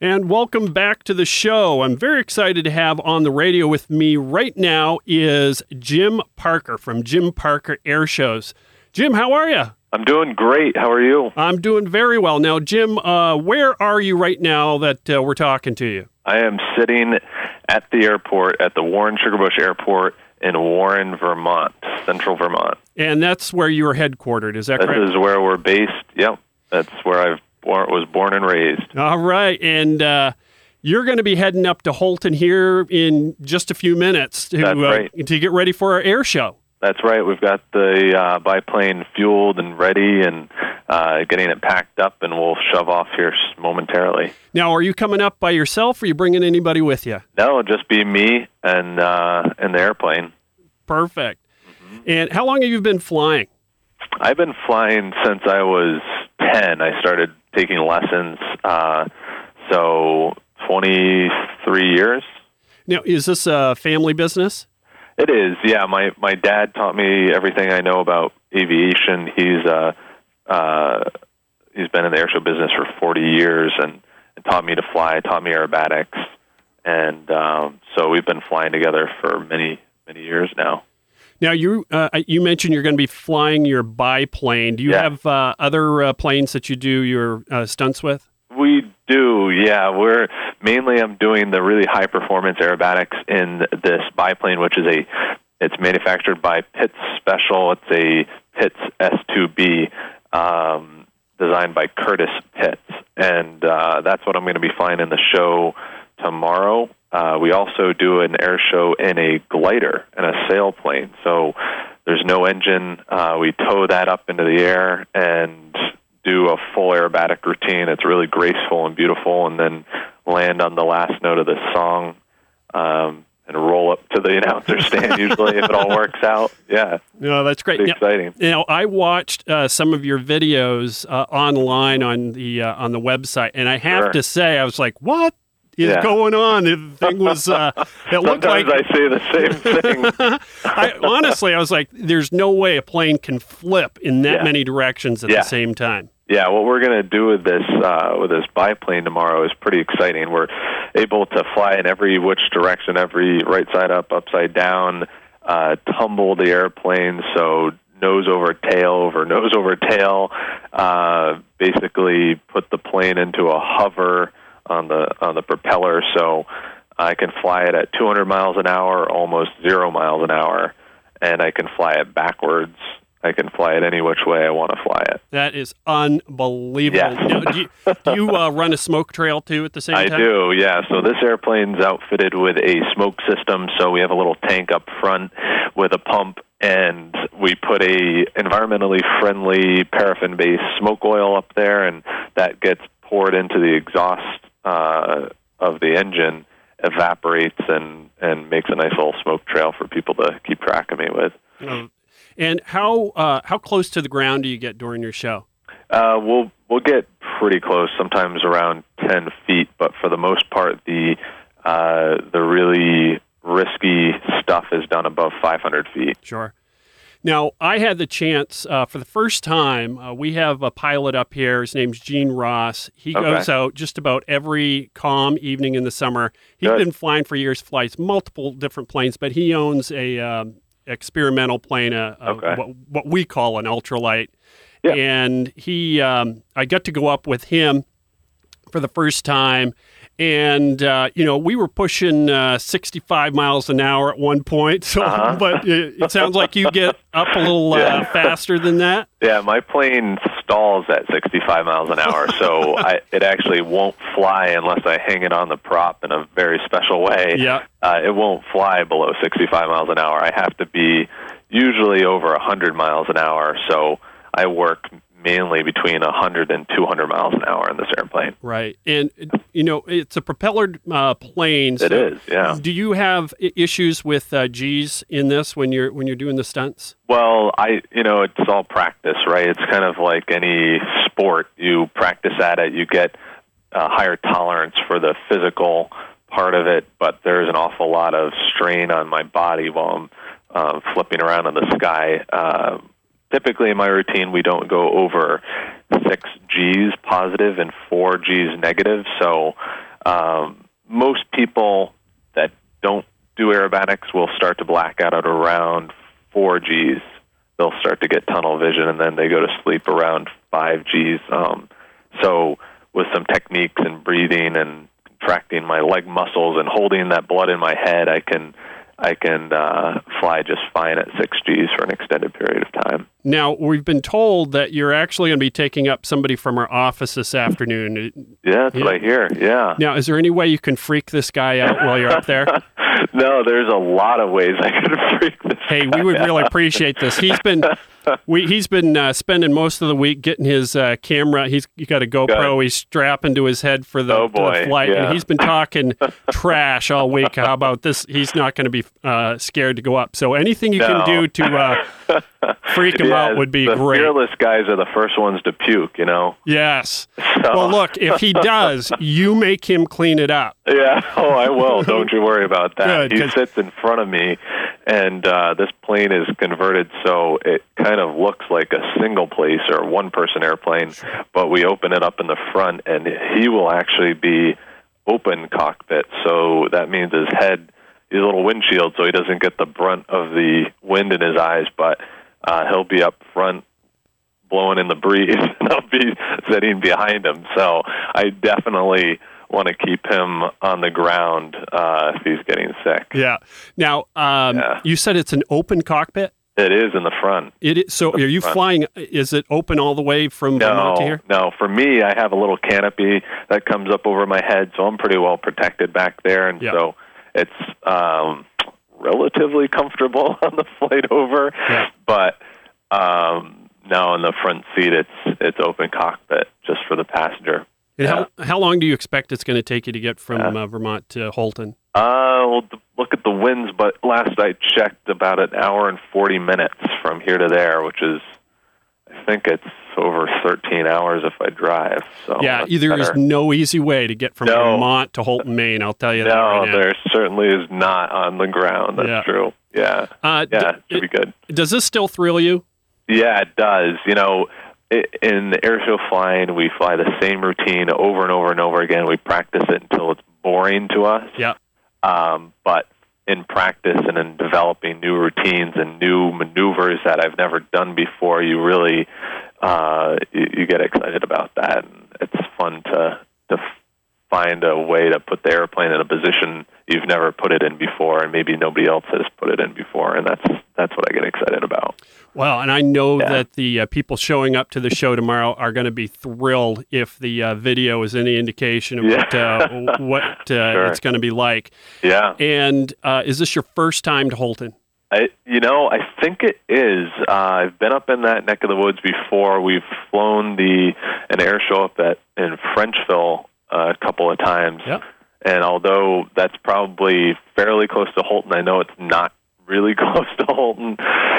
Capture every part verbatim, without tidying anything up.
And welcome back to the show. I'm very excited to have on the radio with me right now is Jim Parker from Jim Parker Air Shows. Jim, how are you? I'm doing great. How are you? I'm doing very well. Now, Jim, uh, where are you right now that uh, we're talking to you? I am sitting at the airport, at the Warren Sugar Bush Airport in Warren, Vermont, central Vermont. And that's where you're headquartered, is that this correct? This is where we're based. Yep, that's where I was born and raised. All right, and uh, you're going to be heading up to Houlton here in just a few minutes to, that's right. uh, to get ready for our air show. That's right. We've got the uh, biplane fueled and ready and uh, getting it packed up, and we'll shove off here momentarily. Now, are you coming up by yourself, or are you bringing anybody with you? No, it'll just be me and, uh, and the airplane. Perfect. Mm-hmm. And how long have you been flying? I've been flying since I was ten. I started taking lessons, uh, so twenty-three years. Now, is this a family business? It is, yeah. My my dad taught me everything I know about aviation. He's uh, uh, he's been in the airshow business for forty years and, and taught me to fly, taught me aerobatics, and um, so we've been flying together for many many years now. Now, you uh, you mentioned you're going to be flying your biplane. Do you yeah. have uh, other uh, planes that you do your uh, stunts with? We do, yeah. We're mainly I'm doing the really high performance aerobatics in this biplane, which is a it's manufactured by Pitts Special. It's a Pitts S two B um, designed by Curtis Pitts, and uh, that's what I'm going to be flying in the show tomorrow. Uh, we also do an air show in a glider and a sailplane, so there's no engine. Uh, we tow that up into the air and do a full aerobatic routine. It's really graceful and beautiful, and then land on the last note of the song um, and roll up to the announcer stand, usually, if it all works out. Yeah. No, that's great. It's now, exciting. You know, I watched uh, some of your videos uh, online on the uh, on the website, and I have sure. to say, I was like, what is yeah. going on? The thing was, uh, it looked Sometimes like... I say the same thing. I, honestly, I was like, there's no way a plane can flip in that yeah. many directions at yeah. the same time. Yeah, what we're going to do with this uh, with this biplane tomorrow is pretty exciting. We're able to fly in every which direction, every right side up, upside down, uh, tumble the airplane, so nose over tail over nose over tail, uh, basically put the plane into a hover on the on the propeller, so I can fly it at two hundred miles an hour, almost zero miles an hour, and I can fly it backwards. I can fly it any which way I want to fly it. That is unbelievable. Yeah. Now, do you, do you uh, run a smoke trail, too, at the same I time? I do, yeah. So this airplane's outfitted with a smoke system, so we have a little tank up front with a pump, and we put a environmentally friendly paraffin-based smoke oil up there, and that gets poured into the exhaust uh, of the engine, evaporates, and, and makes a nice little smoke trail for people to keep track of me with. Oh. And how uh, how close to the ground do you get during your show? Uh, we'll we'll get pretty close, sometimes around ten feet, but for the most part, the uh, the really risky stuff is done above five hundred feet. Sure. Now, I had the chance uh, for the first time. Uh, we have a pilot up here. His name's Gene Ross. He okay. goes out just about every calm evening in the summer. He's Good. been flying for years, flies multiple different planes, but he owns a um, experimental plane, uh, okay. what, what we call an ultralight. Yeah. And he, um, I got to go up with him for the first time. And, uh, you know, we were pushing uh, sixty-five miles an hour at one point. So, uh-huh. But it, it sounds like you get up a little yeah. uh, faster than that. Yeah, my plane stalls at sixty-five miles an hour, so I, it actually won't fly unless I hang it on the prop in a very special way. Yeah. Uh, it won't fly below sixty-five miles an hour. I have to be usually over one hundred miles an hour, so I work mainly between one hundred and two hundred miles an hour in this airplane. Right. And, you know, it's a propellered uh, plane. So it is, yeah. Do you have issues with uh, G's in this when you're when you're doing the stunts? Well, I, you know, it's all practice, right? It's kind of like any sport. You practice at it, you get a higher tolerance for the physical part of it, but there's an awful lot of strain on my body while I'm uh, flipping around in the sky. Uh, typically in my routine, we don't go over six G's positive and four G's negative, so Um, most people that don't do aerobatics will start to black out at around four Gs. They'll start to get tunnel vision, and then they go to sleep around five Gs. Um, so with some techniques and breathing and contracting my leg muscles and holding that blood in my head, I can I can uh, fly just fine at six Gs for an extended period of time. Now, we've been told that you're actually going to be taking up somebody from our office this afternoon. Yeah, that's yeah. what I hear, yeah. Now, is there any way you can freak this guy out while you're up there? No, there's a lot of ways I could freak this Hey, guy we would out. really appreciate this. He's been... We, he's been uh, spending most of the week getting his uh, camera. He's he got a GoPro. Good. He's strapping to his head for the, oh boy. the flight, yeah. and he's been talking trash all week. How about this? He's not going to be uh, scared to go up. So anything you no. can do to uh, freak him yeah, out would be the great. Fearless guys are the first ones to puke, you know? Yes. So. Well, look, if he does, you make him clean it up. Yeah. Oh, I will. Don't you worry about that. Good, he sits in front of me, and uh, this plane is converted so it kind of looks like a single place or one person airplane, but we open it up in the front, and he will actually be open cockpit. So that means his head is a little windshield, so he doesn't get the brunt of the wind in his eyes, but uh, he'll be up front blowing in the breeze, and I'll be sitting behind him. So I definitely want to keep him on the ground uh, if he's getting sick. Yeah. Now, um, yeah. you said it's an open cockpit? It is in the front. It is, so are you front. flying, is it open all the way from no, Vermont to here? No, for me, I have a little canopy that comes up over my head, so I'm pretty well protected back there, and yeah. so it's um, relatively comfortable on the flight over, yeah. but um, no, in the front seat, it's it's open cockpit just for the passenger. And yeah. how, how long do you expect it's going to take you to get from uh, uh, Vermont to Houlton? Uh, well, look at the winds, but last I checked, about an hour and forty minutes from here to there, which is, I think it's over thirteen hours if I drive. So yeah, there is no easy way to get from no. Vermont to Houlton, Maine. I'll tell you no, that right now. No, there certainly is not on the ground. That's yeah. true. Yeah, uh, yeah, d- should be good. Does this still thrill you? Yeah, it does. You know, in the airshow flying, we fly the same routine over and over and over again. We practice it until it's boring to us. Yeah. Um, but in practice and in developing new routines and new maneuvers that I've never done before, you really uh, you, you get excited about that. And it's fun to to find a way to put the airplane in a position you've never put it in before, and maybe nobody else has put it in before, and that's that's what I get excited about. Well, and I know yeah. that the uh, people showing up to the show tomorrow are going to be thrilled if the uh, video is any indication of yeah. what, uh, what uh, sure. it's going to be like. Yeah. And uh, is this your first time to Houlton? I, you know, I think it is. Uh, I've been up in that neck of the woods before. We've flown the an air show up at in Frenchville uh, a couple of times. Yep. And although that's probably fairly close to Houlton, I know it's not really close to Houlton.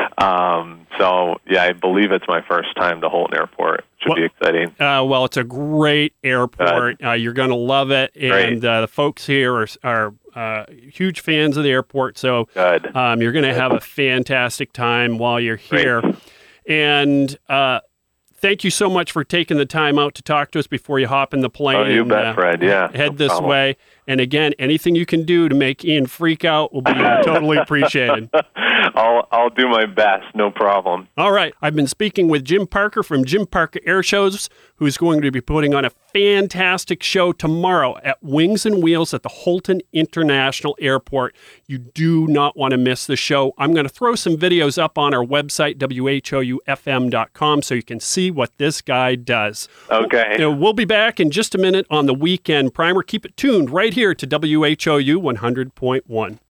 Um, so, yeah, I believe it's my first time to Houlton Airport. Should well, be exciting. Uh, well, it's a great airport. Uh, you're going to love it. And uh, the folks here are, are uh, huge fans of the airport. So Good. Um, you're going to have a fantastic time while you're here. Great. And uh, thank you so much for taking the time out to talk to us before you hop in the plane. Oh, you and, bet, uh, Fred. Yeah. Head no this problem. way. And again, anything you can do to make Ian freak out will be totally appreciated. I'll I'll do my best. No problem. All right. I've been speaking with Jim Parker from Jim Parker Air Shows, who's going to be putting on a fantastic show tomorrow at Wings and Wheels at the Houlton International Airport. You do not want to miss the show. I'm going to throw some videos up on our website, W H O U F M dot com, so you can see what this guy does. Okay. You know, we'll be back in just a minute on the Weekend Primer. Keep it tuned right here to W H O U one hundred point one.